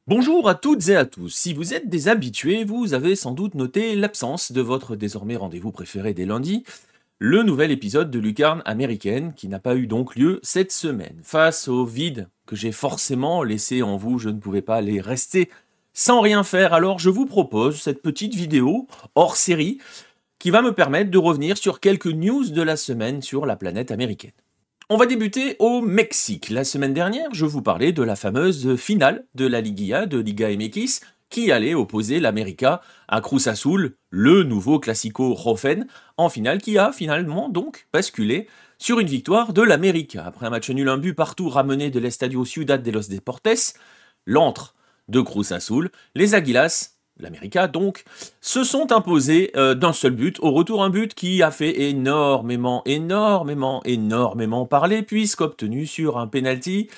Bonjour à toutes et à tous. Si vous êtes des habitués, vous avez sans doute noté l'absence de votre désormais rendez-vous préféré des lundis, le nouvel épisode de Lucarne américaine qui n'a pas eu donc lieu cette semaine. Face au vide que j'ai forcément laissé en vous, je ne pouvais pas aller rester sans rien faire, alors je vous propose cette petite vidéo hors série qui va me permettre de revenir sur quelques news de la semaine sur la planète américaine. On va débuter au Mexique. La semaine dernière, je vous parlais de la fameuse finale de la Liguilla de Liga MX qui allait opposer l'América à Cruz Azul, le nouveau classico rofen, en finale qui a finalement donc basculé sur une victoire de l'América. Après un match nul, un but partout ramené de l'Estadio Ciudad de los Deportes, l'antre de Cruz Azul, les Águilas, l'América donc, se sont imposés d'un seul but. Au retour, un but qui a fait énormément parler, puisqu'obtenu sur un penalty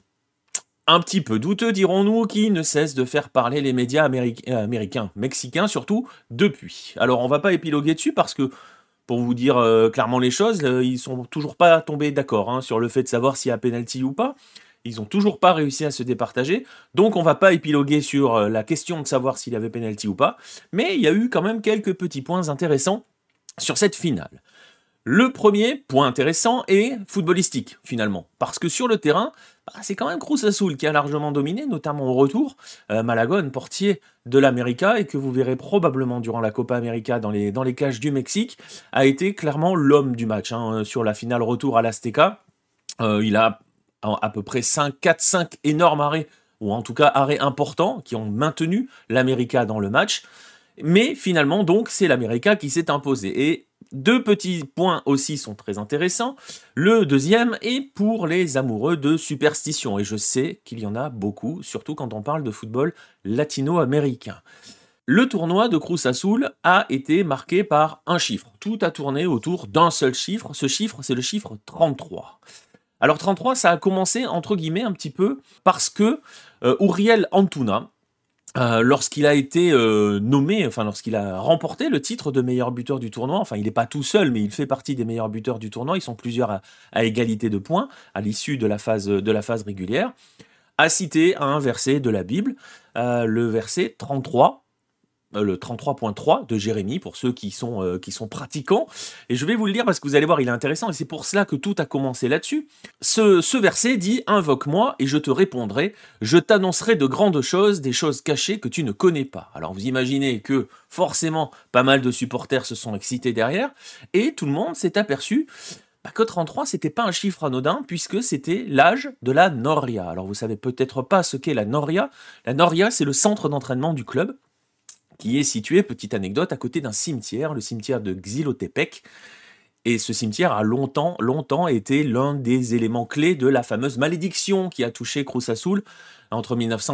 un petit peu douteux, dirons-nous, qui ne cesse de faire parler les médias américains, mexicains surtout, depuis. Alors on va pas épiloguer dessus parce que, pour vous dire clairement les choses, ils sont toujours pas tombés d'accord sur le fait de savoir s'il y a penalty ou pas. Ils n'ont toujours pas réussi à se départager, donc on va pas épiloguer sur la question de savoir s'il y avait penalty ou pas, mais il y a eu quand même quelques petits points intéressants sur cette finale. Le premier point intéressant est footballistique, finalement, parce que sur le terrain, c'est quand même Cruz Azul qui a largement dominé, notamment au retour. Malagón, portier de l'América, et que vous verrez probablement durant la Copa América dans les cages du Mexique, a été clairement l'homme du match sur la finale retour à l'Azteca. Il a à peu près 4-5 énormes arrêts, ou en tout cas arrêts importants, qui ont maintenu l'América dans le match. Mais finalement, donc, c'est l'América qui s'est imposé. Et deux petits points aussi sont très intéressants. Le deuxième est pour les amoureux de superstition. Et je sais qu'il y en a beaucoup, surtout quand on parle de football latino-américain. Le tournoi de Cruz Azul a été marqué par un chiffre. Tout a tourné autour d'un seul chiffre. Ce chiffre, c'est le chiffre 33. Alors 33, ça a commencé, entre guillemets, un petit peu, parce que Uriel Antuna, lorsqu'il a été lorsqu'il a remporté le titre de meilleur buteur du tournoi, il n'est pas tout seul, mais il fait partie des meilleurs buteurs du tournoi, ils sont plusieurs à égalité de points, à l'issue de la phase régulière, a cité un verset de la Bible, le verset 33, le 33.3 de Jérémie, pour ceux qui sont pratiquants. Et je vais vous le lire parce que vous allez voir, il est intéressant, et c'est pour cela que tout a commencé là-dessus. Ce verset dit « Invoque-moi et je te répondrai, je t'annoncerai de grandes choses, des choses cachées que tu ne connais pas. » Alors vous imaginez que forcément, pas mal de supporters se sont excités derrière, et tout le monde s'est aperçu que 33, c'était pas un chiffre anodin, puisque c'était l'âge de la Noria. Alors vous savez peut-être pas ce qu'est la Noria. La Noria, c'est le centre d'entraînement du club, qui est situé, petite anecdote, à côté d'un cimetière, le cimetière de Xilotepec. Et ce cimetière a longtemps été l'un des éléments clés de la fameuse malédiction qui a touché Cruz Azul entre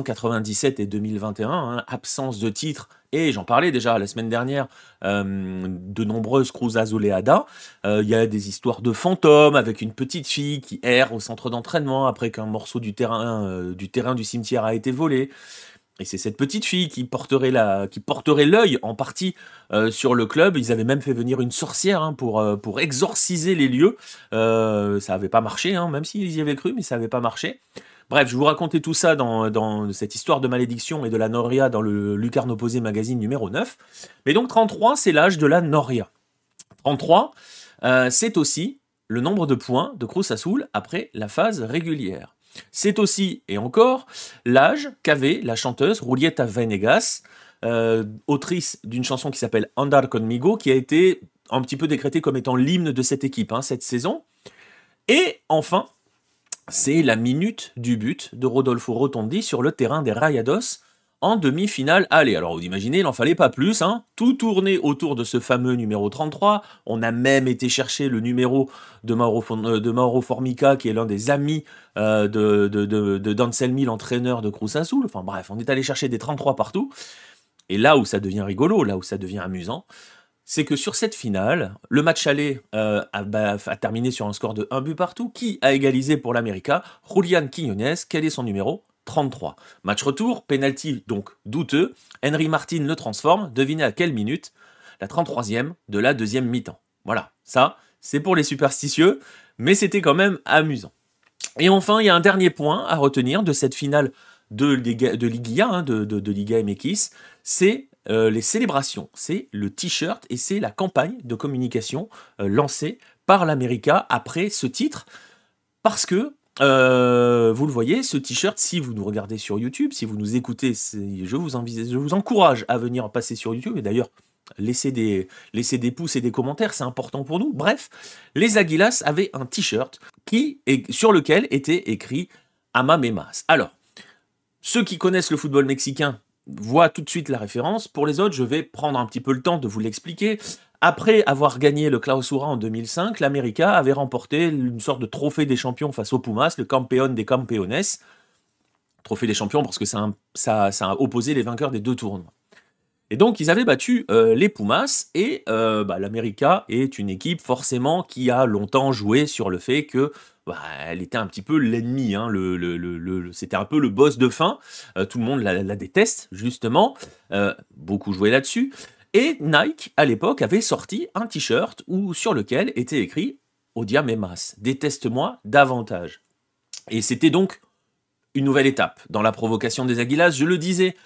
1997 et 2021, absence de titre, et j'en parlais déjà la semaine dernière, de nombreuses Cruz Azuleadas. Il y a des histoires de fantômes avec une petite fille qui erre au centre d'entraînement après qu'un morceau du terrain du cimetière a été volé. Et c'est cette petite fille qui porterait l'œil en partie sur le club. Ils avaient même fait venir une sorcière pour exorciser les lieux. Ça n'avait pas marché, même s'ils y avaient cru, mais ça n'avait pas marché. Bref, je vous racontais tout ça dans cette histoire de malédiction et de la Noria dans le Lucarne Opposé magazine numéro 9. Mais donc 33, c'est l'âge de la Noria. 33, c'est aussi le nombre de points de Cruz Azul après la phase régulière. C'est aussi, et encore, l'âge qu'avait la chanteuse Julieta Venegas, autrice d'une chanson qui s'appelle Andar Conmigo, qui a été un petit peu décrétée comme étant l'hymne de cette équipe, cette saison. Et enfin, c'est la minute du but de Rodolfo Rotondi sur le terrain des Rayados en demi-finale aller. Alors vous imaginez, il n'en fallait pas plus, tout tournait autour de ce fameux numéro 33, on a même été chercher le numéro de Mauro Formica, qui est l'un des amis de d'Anselmi, l'entraîneur de Cruz Azul. Enfin bref, on est allé chercher des 33 partout, et là où ça devient rigolo, là où ça devient amusant, c'est que sur cette finale, le match aller a terminé sur un score de 1 but partout. Qui a égalisé pour l'América? Julián Quiñones. Quel est son numéro? 33. Match retour, penalty donc douteux. Henry Martin le transforme. Devinez à quelle minute? La 33e de la deuxième mi-temps. Voilà, ça, c'est pour les superstitieux, mais c'était quand même amusant. Et enfin, il y a un dernier point à retenir de cette finale de Liguilla, hein, de Liga MX, c'est les célébrations, c'est le t-shirt et c'est la campagne de communication lancée par l'América après ce titre, parce que vous le voyez, ce t-shirt, si vous nous regardez sur YouTube, si vous nous écoutez, je vous encourage à venir passer sur YouTube, et d'ailleurs, laissez des pouces et des commentaires, c'est important pour nous. Bref, les Águilas avaient un t-shirt sur lequel était écrit Amamemas. Alors, ceux qui connaissent le football mexicain voient tout de suite la référence. Pour les autres, je vais prendre un petit peu le temps de vous l'expliquer. Après avoir gagné le Clausura en 2005, l'América avait remporté une sorte de trophée des champions face aux Pumas, le Campeón de Campeones. Trophée des champions parce que ça a opposé les vainqueurs des 2 tournois. Et donc, ils avaient battu les Pumas, et l'América est une équipe, forcément, qui a longtemps joué sur le fait que elle était un petit peu l'ennemi, hein, c'était un peu le boss de fin, tout le monde la déteste, justement, beaucoup jouaient là-dessus, et Nike, à l'époque, avait sorti un t-shirt sur lequel était écrit « Odiame más », « Déteste-moi davantage ». Et c'était donc une nouvelle étape dans la provocation des Águilas, je le disais.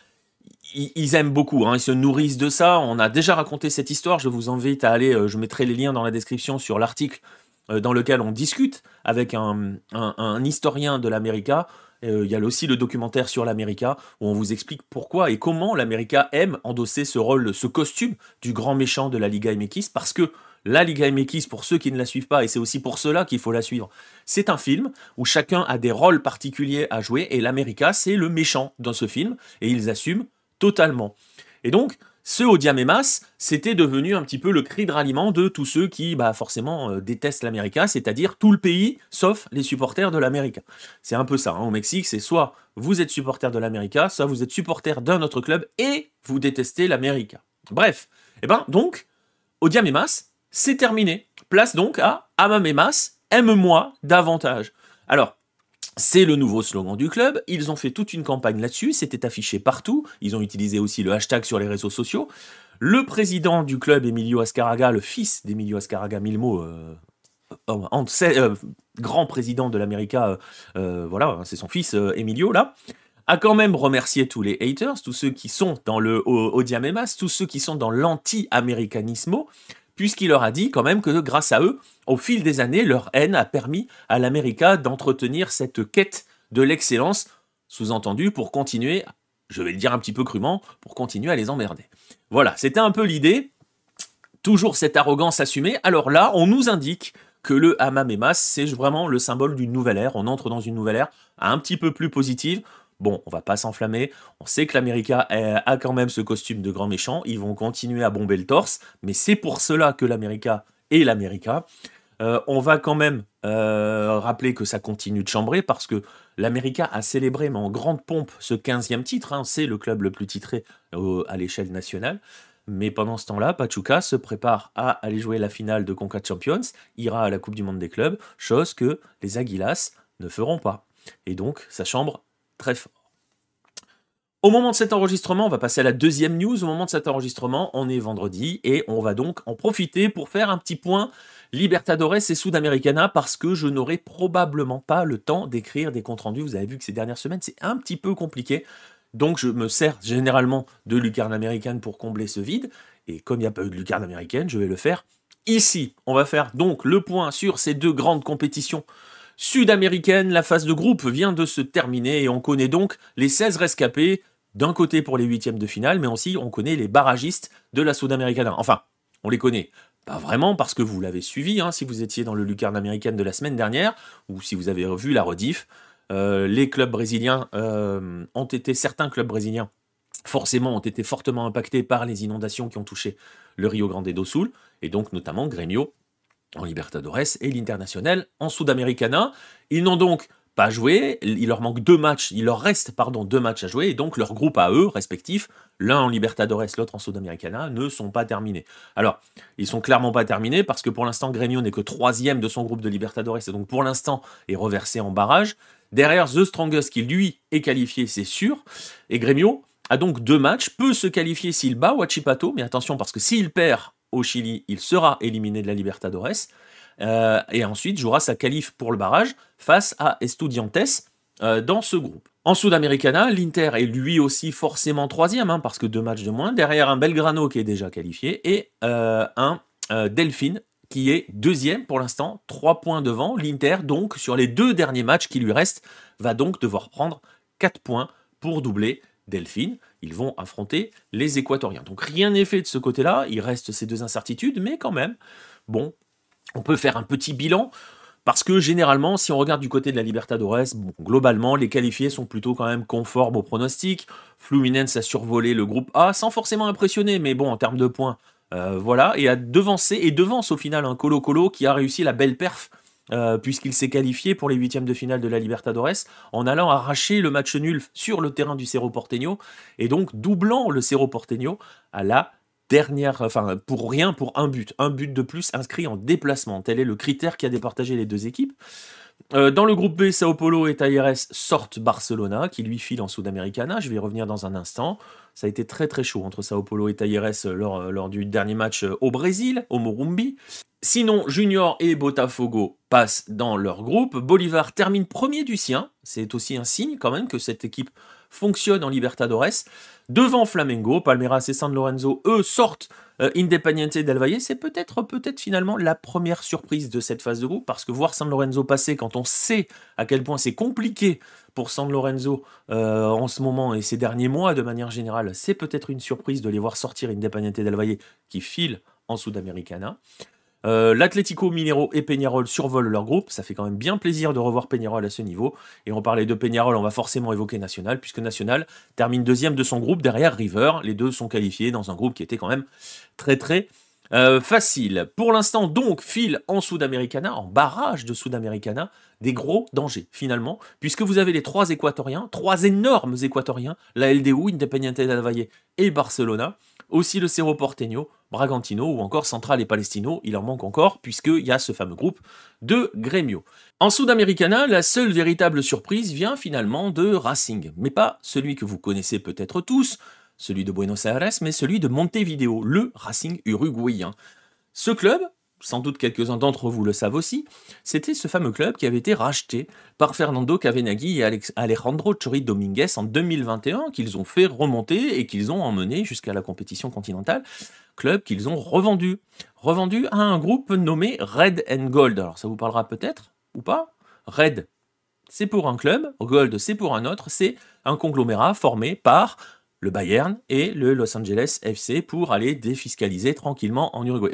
Ils aiment beaucoup, hein, ils se nourrissent de ça. On a déjà raconté cette histoire, je vous invite à aller, je mettrai les liens dans la description sur l'article dans lequel on discute avec un historien de l'América. Il y a aussi le documentaire sur l'América où on vous explique pourquoi et comment l'América aime endosser ce rôle, ce costume du grand méchant de la Liga MX, parce que la Liga MX, pour ceux qui ne la suivent pas, et c'est aussi pour cela qu'il faut la suivre, c'est un film où chacun a des rôles particuliers à jouer, et l'América, c'est le méchant dans ce film, et ils assument totalement. Et donc, ce Odiame más, c'était devenu un petit peu le cri de ralliement de tous ceux qui, forcément, détestent l'América, c'est-à-dire tout le pays, sauf les supporters de l'América. C'est un peu ça, hein, au Mexique, c'est soit vous êtes supporter de l'América, soit vous êtes supporter d'un autre club et vous détestez l'América. Bref, donc, Odiame más, c'est terminé. Place donc à Amame más, aime-moi davantage. Alors, c'est le nouveau slogan du club, ils ont fait toute une campagne là-dessus, c'était affiché partout, ils ont utilisé aussi le hashtag sur les réseaux sociaux. Le président du club, Emilio Azcárraga, le fils d'Emilio Azcárraga Milmo, grand président de l'América, voilà, c'est son fils Emilio là, a quand même remercié tous les haters, tous ceux qui sont dans le Odiame más, tous ceux qui sont dans l'anti-américanismo, puisqu'il leur a dit quand même que grâce à eux, au fil des années, leur haine a permis à l'América d'entretenir cette quête de l'excellence, sous-entendu pour continuer, je vais le dire un petit peu crûment, pour continuer à les emmerder. Voilà, c'était un peu l'idée, toujours cette arrogance assumée. Alors là, on nous indique que le Amame más, c'est vraiment le symbole d'une nouvelle ère, on entre dans une nouvelle ère un petit peu plus positive. Bon, on va pas s'enflammer, on sait que l'América a quand même ce costume de grand méchant, ils vont continuer à bomber le torse, mais c'est pour cela que l'América est l'América. On va quand même rappeler que ça continue de chambrer, parce que l'América a célébré, mais en grande pompe, ce 15e titre, hein, c'est le club le plus titré à l'échelle nationale, mais pendant ce temps-là, Pachuca se prépare à aller jouer la finale de Conca Champions, ira à la Coupe du Monde des clubs, chose que les Águilas ne feront pas. Et donc, ça chambre très fort. Au moment de cet enregistrement, on va passer à la deuxième news. Au moment de cet enregistrement, on est vendredi et on va donc en profiter pour faire un petit point Libertadores et Sudamericana, parce que je n'aurai probablement pas le temps d'écrire des comptes rendus. Vous avez vu que ces dernières semaines, c'est un petit peu compliqué. Donc je me sers généralement de Lucarne américaine pour combler ce vide. Et comme il n'y a pas eu de Lucarne américaine, je vais le faire ici. On va faire donc le point sur ces deux grandes compétitions sud-américaine. La phase de groupe vient de se terminer et on connaît donc les 16 rescapés, d'un côté pour les huitièmes de finale, mais aussi on connaît les barragistes de la Sudamericana. Enfin, on les connaît pas vraiment parce que vous l'avez suivi, hein, si vous étiez dans le Lucarne américaine de la semaine dernière, ou si vous avez vu la rediff. Les clubs brésiliens certains clubs brésiliens forcément ont été fortement impactés par les inondations qui ont touché le Rio Grande do Sul, et donc notamment Grêmio en Libertadores et l'Internacional en Sudamericana. Ils n'ont donc pas joué, il leur reste 2 matchs à jouer, et donc leurs groupes à eux, respectifs, l'un en Libertadores, l'autre en Sudamericana, ne sont pas terminés. Alors, ils sont clairement pas terminés, parce que pour l'instant, Grêmio n'est que 3e de son groupe de Libertadores, et donc pour l'instant est reversé en barrage. Derrière, The Strongest, qui lui est qualifié, c'est sûr, et Grêmio a donc 2 matchs, peut se qualifier s'il bat Huachipato, mais attention, parce que s'il perd au Chili, il sera éliminé de la Libertadores, et ensuite jouera sa qualif pour le barrage face à Estudiantes dans ce groupe. En Sudamericana, l'Inter est lui aussi forcément troisième, hein, parce que 2 matchs de moins, derrière un Belgrano qui est déjà qualifié, et un Delfín qui est deuxième pour l'instant, 3 points devant. L'Inter, donc, sur les 2 derniers matchs qui lui restent, va donc devoir prendre 4 points pour doubler Delfín. Ils vont affronter les Équatoriens. Donc rien n'est fait de ce côté-là, il reste ces 2 incertitudes, mais quand même, bon, on peut faire un petit bilan. Parce que généralement, si on regarde du côté de la Libertadores, bon, globalement, les qualifiés sont plutôt quand même conformes aux pronostics. Fluminense a survolé le groupe A sans forcément impressionner, mais bon, en termes de points, voilà, et a devancé, et devance au final un Colo-Colo qui a réussi la belle perf, puisqu'il s'est qualifié pour les 8e de finale de la Libertadores, en allant arracher le match nul sur le terrain du Cerro Porteño, et donc doublant le Cerro Porteño à la dernière, enfin pour rien, pour un but de plus inscrit en déplacement. Tel est le critère qui a départagé les 2 équipes. Dans le groupe B, Sao Paulo et Talleres sortent Barcelona, qui lui file en Sudamericana. Je vais y revenir dans un instant. Ça a été très très chaud entre Sao Paulo et Talleres lors du dernier match au Brésil, au Morumbi. Sinon, Junior et Botafogo passent dans leur groupe. Bolivar termine premier du sien. C'est aussi un signe quand même que cette équipe fonctionne en Libertadores. Devant Flamengo, Palmeiras et San Lorenzo, eux, sortent Independiente del Valle. C'est peut-être finalement la première surprise de cette phase de groupe, parce que voir San Lorenzo passer quand on sait à quel point c'est compliqué pour San Lorenzo en ce moment et ces derniers mois de manière générale, c'est peut-être une surprise de les voir sortir Independiente del Valle qui file en Sudamericana. L'Atlético Mineiro et Peñarol survolent leur groupe, ça fait quand même bien plaisir de revoir Peñarol à ce niveau, et on parlait de Peñarol, on va forcément évoquer Nacional, puisque Nacional termine deuxième de son groupe derrière River, les 2 sont qualifiés dans un groupe qui était quand même très très facile. Pour l'instant donc file en Sudamericana, en barrage de Sudamericana, des gros dangers finalement, puisque vous avez les 3 équatoriens, 3 énormes équatoriens, la LDU, Independiente del Valle et Barcelona, aussi le Cerro Porteño, Bragantino ou encore Central et Palestino, il en manque encore puisqu'il y a ce fameux groupe de Grêmio. En Sudamericana, la seule véritable surprise vient finalement de Racing, mais pas celui que vous connaissez peut-être tous, celui de Buenos Aires, mais celui de Montevideo, le Racing uruguayen. Ce club, sans doute quelques-uns d'entre vous le savent aussi, c'était ce fameux club qui avait été racheté par Fernando Cavenaghi et Alejandro Chori Dominguez en 2021, qu'ils ont fait remonter et qu'ils ont emmené jusqu'à la compétition continentale, club qu'ils ont revendu à un groupe nommé Red and Gold. Alors ça vous parlera peut-être, ou pas? Red, c'est pour un club, Gold, c'est pour un autre, c'est un conglomérat formé par le Bayern et le Los Angeles FC pour aller défiscaliser tranquillement en Uruguay.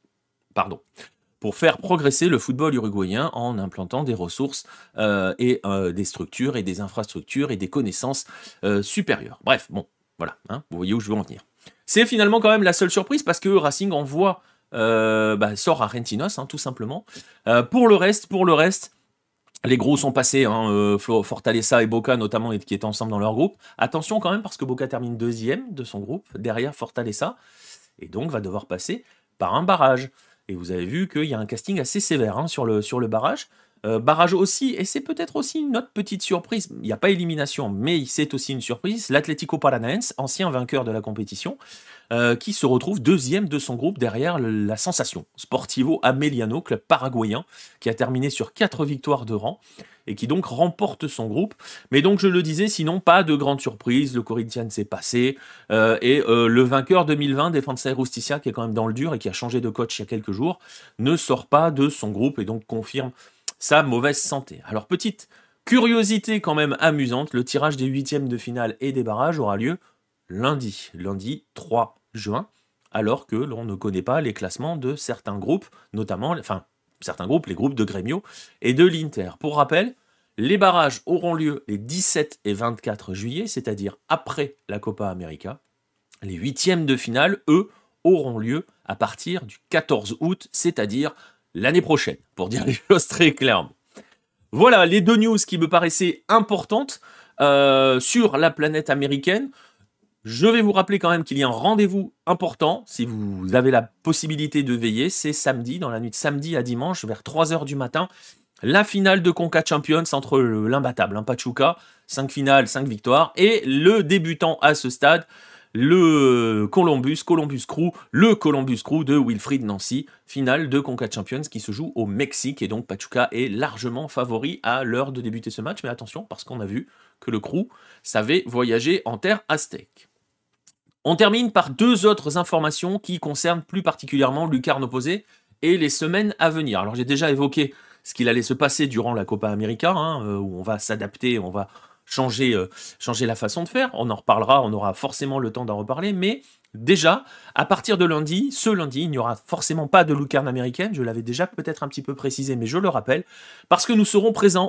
Pour faire progresser le football uruguayen en implantant des ressources et des structures et des infrastructures et des connaissances supérieures. Bref, bon, voilà, hein, vous voyez où je veux en venir. C'est finalement quand même la seule surprise parce que Racing envoie, sort Argentinos, hein, tout simplement. Pour le reste, les gros sont passés, hein, Fortaleza et Boca notamment, qui étaient ensemble dans leur groupe. Attention quand même parce que Boca termine deuxième de son groupe, derrière Fortaleza, et donc va devoir passer par un barrage. Et vous avez vu qu'il y a un casting assez sévère, hein, sur le barrage. Barrage aussi, et c'est peut-être aussi une autre petite surprise, il n'y a pas élimination, mais c'est aussi une surprise, l'Atlético Paranaense, ancien vainqueur de la compétition, qui se retrouve deuxième de son groupe derrière la sensation Sportivo Ameliano, club paraguayen, qui a terminé sur 4 victoires de rang, et qui donc remporte son groupe. Mais donc je le disais, sinon pas de grande surprise, le Corinthians s'est passé, et le vainqueur 2020, Defensa y Justicia, qui est quand même dans le dur et qui a changé de coach il y a quelques jours, ne sort pas de son groupe et donc confirme sa mauvaise santé. Alors petite curiosité quand même amusante, le tirage des 8e de finale et des barrages aura lieu lundi 3 juin, alors que l'on ne connaît pas les classements de certains groupes, notamment, les groupes de Grêmio et de l'Inter. Pour rappel, les barrages auront lieu les 17 et 24 juillet, c'est-à-dire après la Copa América. Les 8e de finale, eux, auront lieu à partir du 14 août, c'est-à-dire l'année prochaine, pour dire les choses très clairement. Voilà les 2 news qui me paraissaient importantes sur la planète américaine. Je vais vous rappeler quand même qu'il y a un rendez-vous important, si vous avez la possibilité de veiller, c'est samedi, dans la nuit de samedi à dimanche, vers 3h du matin, la finale de Conca Champions entre l'imbattable, Pachuca, 5 finales, 5 victoires, et le débutant à ce stade, le Columbus Crew, le Columbus Crew de Wilfried Nancy, finale de Conca Champions qui se joue au Mexique, et donc Pachuca est largement favori à l'heure de débuter ce match, mais attention, parce qu'on a vu que le Crew savait voyager en terre aztèque. On termine par deux autres informations qui concernent plus particulièrement Lucarne Opposé et les semaines à venir. Alors j'ai déjà évoqué ce qu'il allait se passer durant la Copa América, où on va s'adapter, on va changer la façon de faire. On en reparlera, on aura forcément le temps d'en reparler, mais déjà, à partir de lundi, ce lundi, il n'y aura forcément pas de lucarne américaine, je l'avais déjà peut-être un petit peu précisé, mais je le rappelle, parce que nous serons présents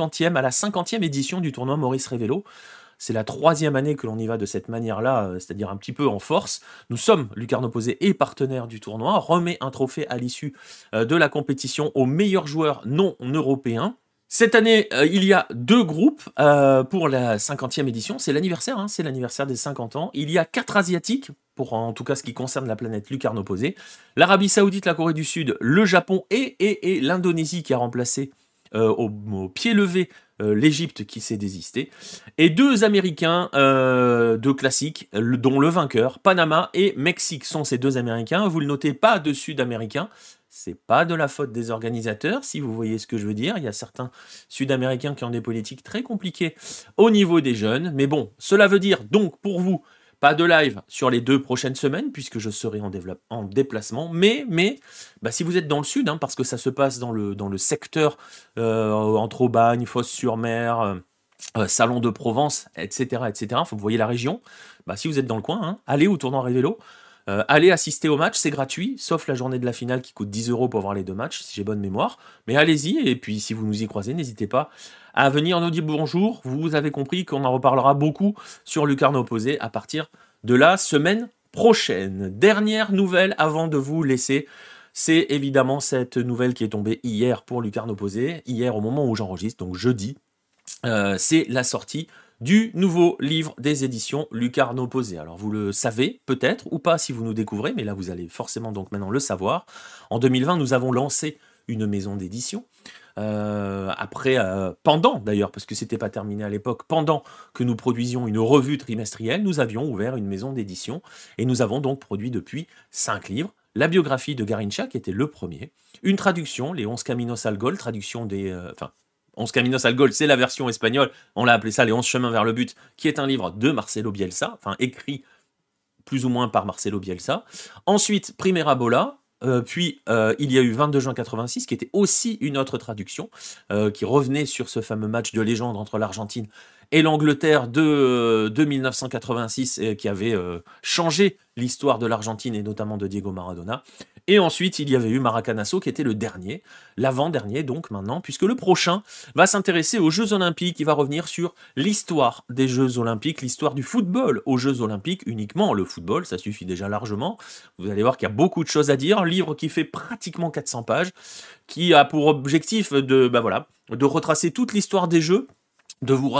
à la 50e édition du tournoi Maurice Révélo. C'est la 3e année que l'on y va de cette manière-là, c'est-à-dire un petit peu en force. Nous sommes, Lucarne Opposé et partenaire du tournoi, remet un trophée à l'issue de la compétition aux meilleurs joueurs non européens. Cette année, il y a deux groupes pour la 50e édition. C'est l'anniversaire, c'est l'anniversaire des 50 ans. Il y a 4 Asiatiques, pour en tout cas ce qui concerne la planète Lucarne Opposé. L'Arabie Saoudite, la Corée du Sud, le Japon et l'Indonésie qui a remplacé au pied levé l'Égypte qui s'est désistée, et 2 Américains de classique, dont le vainqueur, Panama et Mexique sont ces 2 Américains. Vous le notez, pas de Sud-Américains. C'est pas de la faute des organisateurs, si vous voyez ce que je veux dire. Il y a certains Sud-Américains qui ont des politiques très compliquées au niveau des jeunes. Mais bon, cela veut dire donc pour vous, pas de live sur les 2 prochaines semaines, puisque je serai en déplacement. Mais si vous êtes dans le sud, parce que ça se passe dans le secteur entre Aubagne, Fos-sur-Mer, Salon de Provence, etc. Vous voyez la région. Si vous êtes dans le coin, allez au tournoi Révélo. Allez assister au match, c'est gratuit, sauf la journée de la finale qui coûte 10 € pour voir les 2 matchs, si j'ai bonne mémoire. Mais allez-y, et puis si vous nous y croisez, n'hésitez pas à venir nous dire bonjour. Vous avez compris qu'on en reparlera beaucoup sur Lucarne Opposé à partir de la semaine prochaine. Dernière nouvelle avant de vous laisser, c'est évidemment cette nouvelle qui est tombée hier pour Lucarne Opposé, hier au moment où j'enregistre, donc jeudi. C'est la sortie du nouveau livre des éditions Lucarne Opposé. Alors vous le savez peut-être ou pas si vous nous découvrez, mais là vous allez forcément donc maintenant le savoir. En 2020, nous avons lancé une maison d'édition. Pendant d'ailleurs, parce que c'était pas terminé à l'époque, pendant que nous produisions une revue trimestrielle, nous avions ouvert une maison d'édition et nous avons donc produit depuis 5 livres. La biographie de Garincha, qui était le premier, une traduction, les 11 Caminos al Gol, traduction des... 11 Caminos al Gol, c'est la version espagnole, on l'a appelé ça les 11 chemins vers le but, qui est un livre de Marcelo Bielsa, écrit plus ou moins par Marcelo Bielsa. Ensuite, Primera Bola, puis il y a eu 22 juin 86, qui était aussi une autre traduction, qui revenait sur ce fameux match de légende entre l'Argentine et l'Angleterre de 1986, qui avait changé l'histoire de l'Argentine et notamment de Diego Maradona. Et ensuite, il y avait eu Maracanazo qui était le dernier, l'avant-dernier donc maintenant, puisque le prochain va s'intéresser aux Jeux Olympiques, il va revenir sur l'histoire des Jeux Olympiques, l'histoire du football aux Jeux Olympiques, uniquement le football, ça suffit déjà largement. Vous allez voir qu'il y a beaucoup de choses à dire, un livre qui fait pratiquement 400 pages, qui a pour objectif de retracer toute l'histoire des Jeux, de vous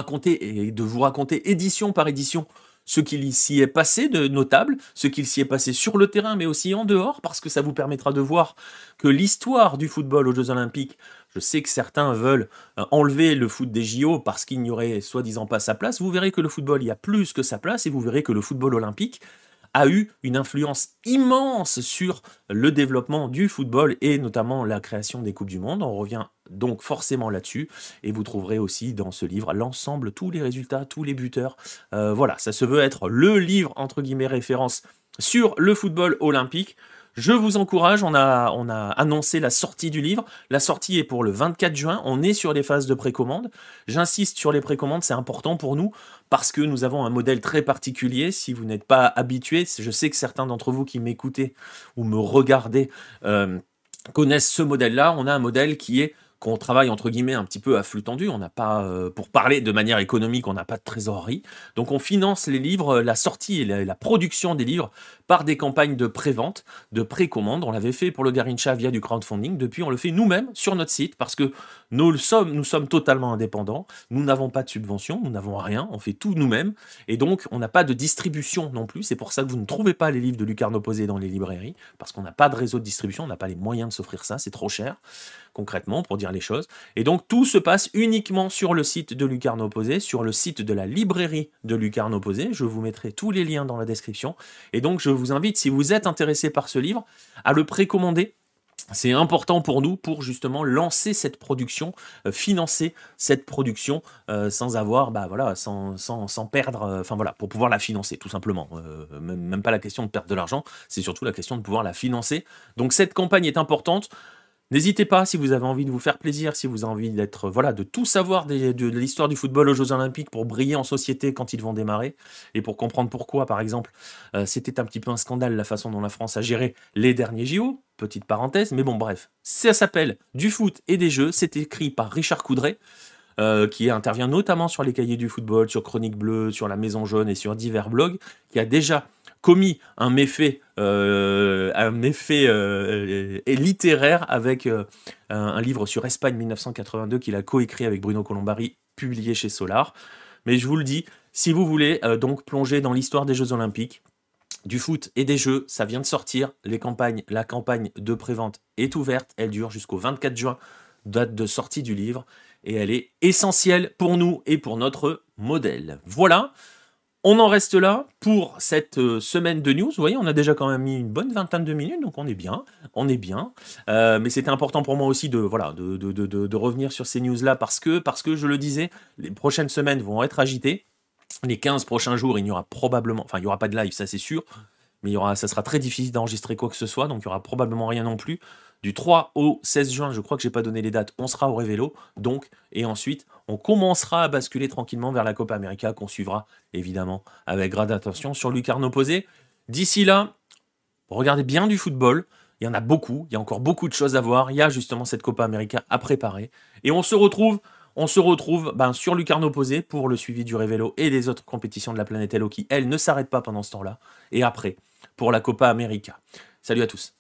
raconter édition par édition ce qu'il s'y est passé de notable, ce qu'il s'y est passé sur le terrain, mais aussi en dehors, parce que ça vous permettra de voir que l'histoire du football aux Jeux Olympiques, je sais que certains veulent enlever le foot des JO parce qu'il n'y aurait soi-disant pas sa place, vous verrez que le football, il y a plus que sa place, et vous verrez que le football olympique a eu une influence immense sur le développement du football et notamment la création des Coupes du Monde. On revient donc forcément là-dessus et vous trouverez aussi dans ce livre l'ensemble, tous les résultats, tous les buteurs. Voilà, ça se veut être le livre entre guillemets référence sur le football olympique. Je vous encourage, on a annoncé la sortie du livre. La sortie est pour le 24 juin, on est sur les phases de précommande. J'insiste sur les précommandes, c'est important pour nous parce que nous avons un modèle très particulier. Si vous n'êtes pas habitué, je sais que certains d'entre vous qui m'écoutez ou me regardez connaissent ce modèle-là. On a un modèle qu'on travaille entre guillemets un petit peu à flux tendu, on n'a pas, pour parler de manière économique, on n'a pas de trésorerie, donc on finance les livres, la sortie et la production des livres par des campagnes de pré-vente, de précommande. On l'avait fait pour le Garincha via du crowdfunding, depuis on le fait nous-mêmes sur notre site, parce que nous sommes totalement indépendants, nous n'avons pas de subvention, nous n'avons rien, on fait tout nous-mêmes, et donc on n'a pas de distribution non plus, c'est pour ça que vous ne trouvez pas les livres de Lucarne Opposé dans les librairies, parce qu'on n'a pas de réseau de distribution, on n'a pas les moyens de s'offrir ça, c'est trop cher. concrètement, pour dire les choses. Et donc, tout se passe uniquement sur le site de Lucarne Opposée, sur le site de la librairie de Lucarne Opposée. Je vous mettrai tous les liens dans la description. Et donc, je vous invite, si vous êtes intéressé par ce livre, à le précommander. C'est important pour nous pour justement lancer cette production, financer cette production sans avoir, sans perdre, pour pouvoir la financer tout simplement. Même pas la question de perdre de l'argent, c'est surtout la question de pouvoir la financer. Donc cette campagne est importante. N'hésitez pas, si vous avez envie de vous faire plaisir, si vous avez envie de tout savoir de l'histoire du football aux Jeux Olympiques pour briller en société quand ils vont démarrer, et pour comprendre pourquoi, par exemple, c'était un petit peu un scandale la façon dont la France a géré les derniers JO, petite parenthèse, mais bon, bref. Ça s'appelle Du foot et des jeux, c'est écrit par Richard Coudray, qui intervient notamment sur les cahiers du football, sur Chronique Bleue, sur la Maison Jaune et sur divers blogs, qui a déjà commis un méfait littéraire avec un livre sur Espagne 1982 qu'il a coécrit avec Bruno Colombari, publié chez Solar. Mais je vous le dis, si vous voulez donc plonger dans l'histoire des Jeux Olympiques, du foot et des jeux, ça vient de sortir. La campagne de prévente est ouverte, elle dure jusqu'au 24 juin, date de sortie du livre, et elle est essentielle pour nous et pour notre modèle. Voilà. On en reste là pour cette semaine de news. Vous voyez, on a déjà quand même mis une bonne vingtaine de minutes, donc on est bien. Mais c'était important pour moi aussi de revenir sur ces news-là parce que, je le disais, les prochaines semaines vont être agitées. Les 15 prochains jours, il n'y aura pas de live, ça c'est sûr, mais ça sera très difficile d'enregistrer quoi que ce soit, donc il n'y aura probablement rien non plus. Du 3 au 16 juin, je crois que j'ai pas donné les dates, on sera au Révélo, et ensuite, on commencera à basculer tranquillement vers la Copa América, qu'on suivra, évidemment, avec grande attention sur Lucarne Opposée. D'ici là, regardez bien du football, il y en a beaucoup, il y a encore beaucoup de choses à voir, il y a justement cette Copa América à préparer, et on se retrouve sur Lucarne Opposée pour le suivi du Révélo et des autres compétitions de la planète Hello qui, elles, ne s'arrêtent pas pendant ce temps-là, et après, pour la Copa América. Salut à tous.